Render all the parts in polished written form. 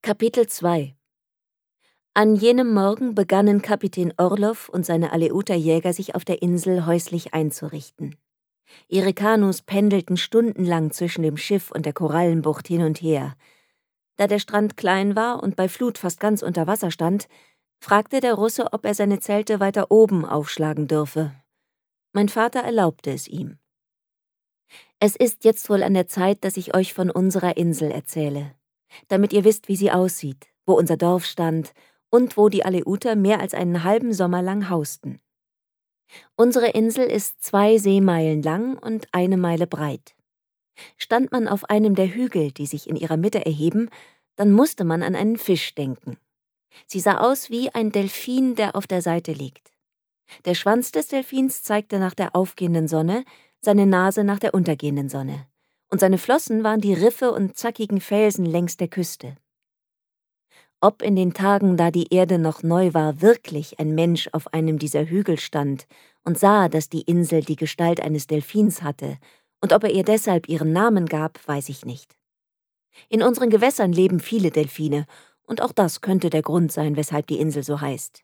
Kapitel 2 An jenem Morgen begannen Kapitän Orloff und seine Aleuter-Jäger sich auf der Insel häuslich einzurichten. Ihre Kanus pendelten stundenlang zwischen dem Schiff und der Korallenbucht hin und her. Da der Strand klein war und bei Flut fast ganz unter Wasser stand, fragte der Russe, ob er seine Zelte weiter oben aufschlagen dürfe. Mein Vater erlaubte es ihm. Es ist jetzt wohl an der Zeit, dass ich euch von unserer Insel erzähle, damit ihr wisst, wie sie aussieht, wo unser Dorf stand und wo die Aleuter mehr als einen halben Sommer lang hausten. Unsere Insel ist 2 Seemeilen lang und 1 Meile breit. Stand man auf einem der Hügel, die sich in ihrer Mitte erheben, dann musste man an einen Fisch denken. Sie sah aus wie ein Delfin, der auf der Seite liegt. Der Schwanz des Delfins zeigte nach der aufgehenden Sonne, seine Nase nach der untergehenden Sonne, und seine Flossen waren die Riffe und zackigen Felsen längs der Küste. Ob in den Tagen, da die Erde noch neu war, wirklich ein Mensch auf einem dieser Hügel stand und sah, dass die Insel die Gestalt eines Delfins hatte, und ob er ihr deshalb ihren Namen gab, weiß ich nicht. In unseren Gewässern leben viele Delfine, und auch das könnte der Grund sein, weshalb die Insel so heißt.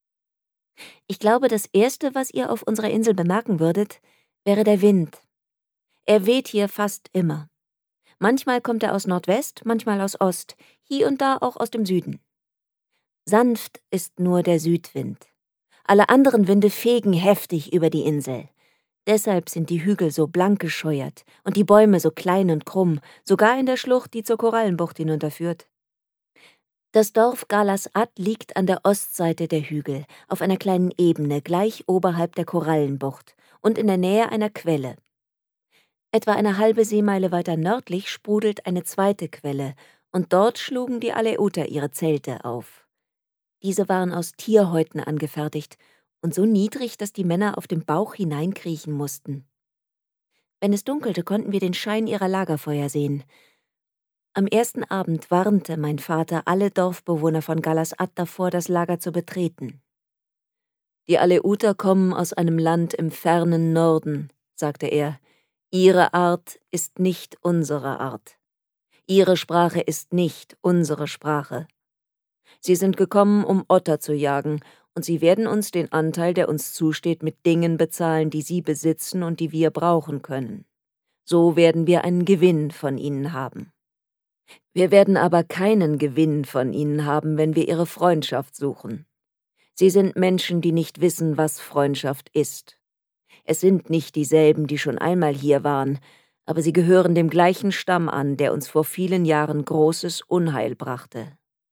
Ich glaube, das Erste, was ihr auf unserer Insel bemerken würdet, wäre der Wind. Er weht hier fast immer. Manchmal kommt er aus Nordwest, manchmal aus Ost, hier und da auch aus dem Süden. Sanft ist nur der Südwind. Alle anderen Winde fegen heftig über die Insel. Deshalb sind die Hügel so blank gescheuert und die Bäume so klein und krumm, sogar in der Schlucht, die zur Korallenbucht hinunterführt. Das Dorf Galas Ad liegt an der Ostseite der Hügel, auf einer kleinen Ebene, gleich oberhalb der Korallenbucht und in der Nähe einer Quelle. Etwa eine halbe Seemeile weiter nördlich sprudelt eine zweite Quelle, und dort schlugen die Aleuter ihre Zelte auf. Diese waren aus Tierhäuten angefertigt und so niedrig, dass die Männer auf dem Bauch hineinkriechen mussten. Wenn es dunkelte, konnten wir den Schein ihrer Lagerfeuer sehen. Am ersten Abend warnte mein Vater alle Dorfbewohner von Galas Ad davor, das Lager zu betreten. »Die Aleuter kommen aus einem Land im fernen Norden«, sagte er. »Ihre Art ist nicht unsere Art. Ihre Sprache ist nicht unsere Sprache. Sie sind gekommen, um Otter zu jagen, und sie werden uns den Anteil, der uns zusteht, mit Dingen bezahlen, die sie besitzen und die wir brauchen können. So werden wir einen Gewinn von ihnen haben. Wir werden aber keinen Gewinn von ihnen haben, wenn wir ihre Freundschaft suchen. Sie sind Menschen, die nicht wissen, was Freundschaft ist. Es sind nicht dieselben, die schon einmal hier waren, aber sie gehören dem gleichen Stamm an, der uns vor vielen Jahren großes Unheil brachte.«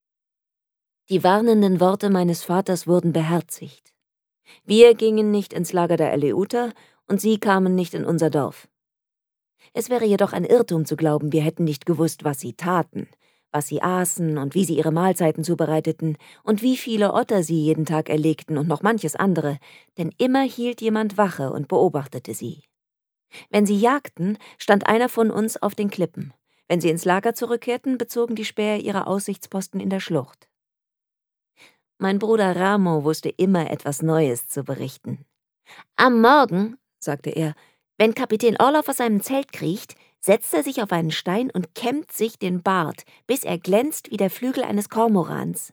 Die warnenden Worte meines Vaters wurden beherzigt. Wir gingen nicht ins Lager der Aleuter und sie kamen nicht in unser Dorf. Es wäre jedoch ein Irrtum zu glauben, wir hätten nicht gewusst, was sie taten, was sie aßen und wie sie ihre Mahlzeiten zubereiteten und wie viele Otter sie jeden Tag erlegten und noch manches andere, denn immer hielt jemand Wache und beobachtete sie. Wenn sie jagten, stand einer von uns auf den Klippen. Wenn sie ins Lager zurückkehrten, bezogen die Späher ihre Aussichtsposten in der Schlucht. Mein Bruder Ramo wusste immer etwas Neues zu berichten. »Am Morgen«, sagte er, »wenn Kapitän Orloff aus seinem Zelt kriecht, setzt er sich auf einen Stein und kämmt sich den Bart, bis er glänzt wie der Flügel eines Kormorans.«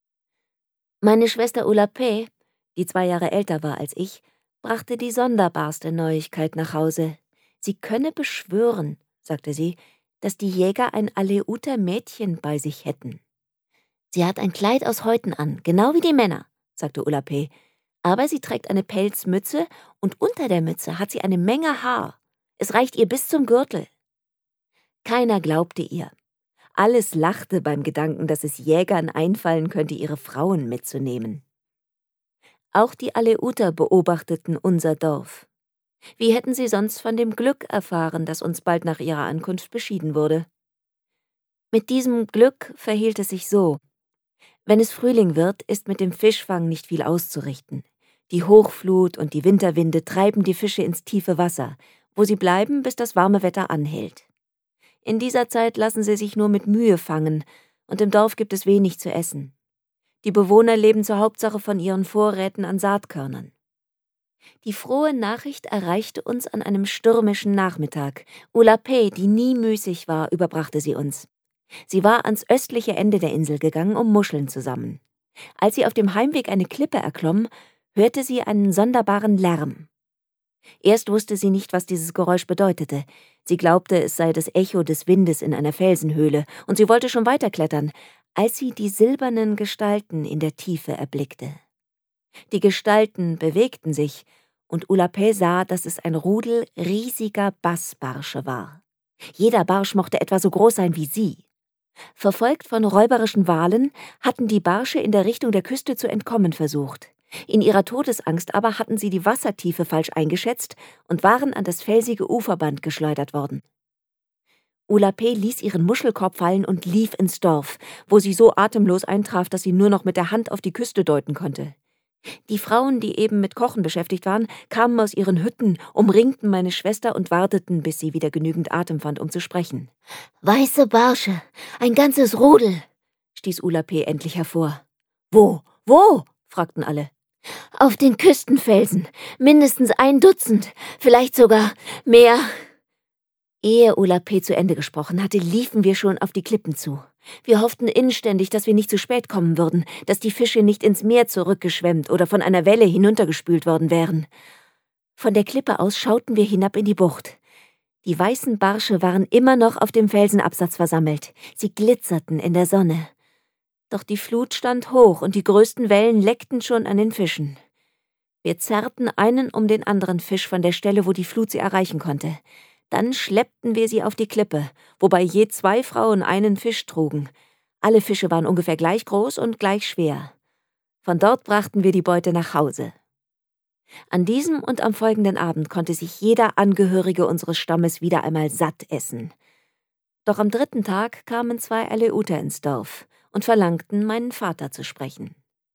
Meine Schwester Ulapé, die 2 Jahre älter war als ich, brachte die sonderbarste Neuigkeit nach Hause. Sie könne beschwören, sagte sie, dass die Jäger ein Aleuter Mädchen bei sich hätten. »Sie hat ein Kleid aus Häuten an, genau wie die Männer«, sagte Ulapé, »aber sie trägt eine Pelzmütze und unter der Mütze hat sie eine Menge Haar. Es reicht ihr bis zum Gürtel.« Keiner glaubte ihr. Alles lachte beim Gedanken, dass es Jägern einfallen könnte, ihre Frauen mitzunehmen. Auch die Aleuter beobachteten unser Dorf. Wie hätten sie sonst von dem Glück erfahren, das uns bald nach ihrer Ankunft beschieden wurde? Mit diesem Glück verhielt es sich so. Wenn es Frühling wird, ist mit dem Fischfang nicht viel auszurichten. Die Hochflut und die Winterwinde treiben die Fische ins tiefe Wasser, wo sie bleiben, bis das warme Wetter anhält. In dieser Zeit lassen sie sich nur mit Mühe fangen, und im Dorf gibt es wenig zu essen. Die Bewohner leben zur Hauptsache von ihren Vorräten an Saatkörnern. Die frohe Nachricht erreichte uns an einem stürmischen Nachmittag. Ulapé, die nie müßig war, überbrachte sie uns. Sie war ans östliche Ende der Insel gegangen, um Muscheln zu sammeln. Als sie auf dem Heimweg eine Klippe erklomm, hörte sie einen sonderbaren Lärm. Erst wusste sie nicht, was dieses Geräusch bedeutete. Sie glaubte, es sei das Echo des Windes in einer Felsenhöhle, und sie wollte schon weiterklettern, als sie die silbernen Gestalten in der Tiefe erblickte. Die Gestalten bewegten sich, und Ulapé sah, dass es ein Rudel riesiger Bassbarsche war. Jeder Barsch mochte etwa so groß sein wie sie. Verfolgt von räuberischen Walen hatten die Barsche in der Richtung der Küste zu entkommen versucht. In ihrer Todesangst aber hatten sie die Wassertiefe falsch eingeschätzt und waren an das felsige Uferband geschleudert worden. Ulapé ließ ihren Muschelkorb fallen und lief ins Dorf, wo sie so atemlos eintraf, dass sie nur noch mit der Hand auf die Küste deuten konnte. Die Frauen, die eben mit Kochen beschäftigt waren, kamen aus ihren Hütten, umringten meine Schwester und warteten, bis sie wieder genügend Atem fand, um zu sprechen. »Weiße Barsche, ein ganzes Rudel«, stieß Ulapé endlich hervor. »Wo? Wo?« fragten alle. »Auf den Küstenfelsen, mindestens 1 Dutzend, vielleicht sogar mehr.« Ehe Ulapé zu Ende gesprochen hatte, liefen wir schon auf die Klippen zu. Wir hofften inständig, dass wir nicht zu spät kommen würden, dass die Fische nicht ins Meer zurückgeschwemmt oder von einer Welle hinuntergespült worden wären. Von der Klippe aus schauten wir hinab in die Bucht. Die weißen Barsche waren immer noch auf dem Felsenabsatz versammelt. Sie glitzerten in der Sonne. Doch die Flut stand hoch und die größten Wellen leckten schon an den Fischen. Wir zerrten einen um den anderen Fisch von der Stelle, wo die Flut sie erreichen konnte. Dann schleppten wir sie auf die Klippe, wobei je 2 Frauen einen Fisch trugen. Alle Fische waren ungefähr gleich groß und gleich schwer. Von dort brachten wir die Beute nach Hause. An diesem und am folgenden Abend konnte sich jeder Angehörige unseres Stammes wieder einmal satt essen. Doch am 3. Tag kamen 2 Aleuter ins Dorf und verlangten, meinen Vater zu sprechen.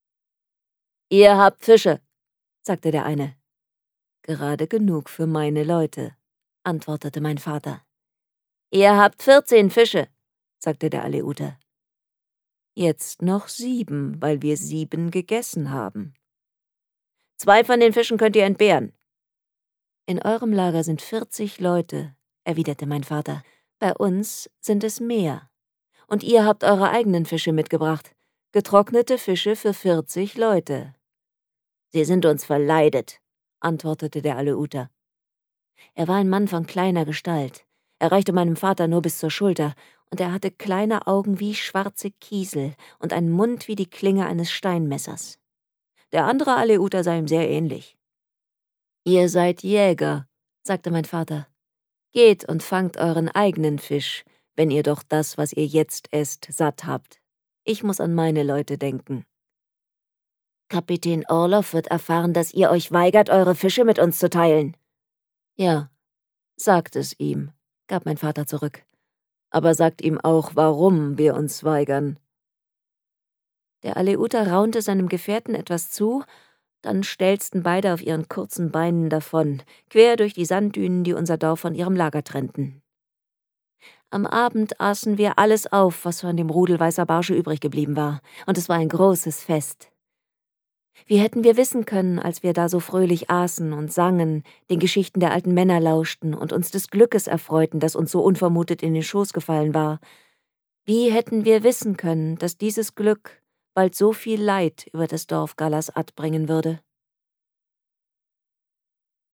»Ihr habt Fische«, sagte der eine. »Gerade genug für meine Leute«, antwortete mein Vater. »Ihr habt 14 Fische«, sagte der Aleuter. »Jetzt noch 7, weil wir 7 gegessen haben.« »2 von den Fischen könnt ihr entbehren.« »In eurem Lager sind 40 Leute«, erwiderte mein Vater. »Bei uns sind es mehr. Und ihr habt eure eigenen Fische mitgebracht. Getrocknete Fische für 40 Leute.« »Sie sind uns verleidet«, antwortete der Aleuter. Er war ein Mann von kleiner Gestalt. Er reichte meinem Vater nur bis zur Schulter, und er hatte kleine Augen wie schwarze Kiesel und einen Mund wie die Klinge eines Steinmessers. Der andere Aleuter sah ihm sehr ähnlich. »Ihr seid Jäger«, sagte mein Vater. »Geht und fangt euren eigenen Fisch, wenn ihr doch das, was ihr jetzt esst, satt habt. Ich muss an meine Leute denken.« »Kapitän Orloff wird erfahren, dass ihr euch weigert, eure Fische mit uns zu teilen.« »Ja, sagt es ihm«, gab mein Vater zurück. »Aber sagt ihm auch, warum wir uns weigern.« Der Aleuter raunte seinem Gefährten etwas zu, dann stelzten beide auf ihren kurzen Beinen davon, quer durch die Sanddünen, die unser Dorf von ihrem Lager trennten. Am Abend aßen wir alles auf, was von dem Rudel weißer Barsche übrig geblieben war, und es war ein großes Fest. Wie hätten wir wissen können, als wir da so fröhlich aßen und sangen, den Geschichten der alten Männer lauschten und uns des Glückes erfreuten, das uns so unvermutet in den Schoß gefallen war, wie hätten wir wissen können, dass dieses Glück bald so viel Leid über das Dorf Galasat bringen würde?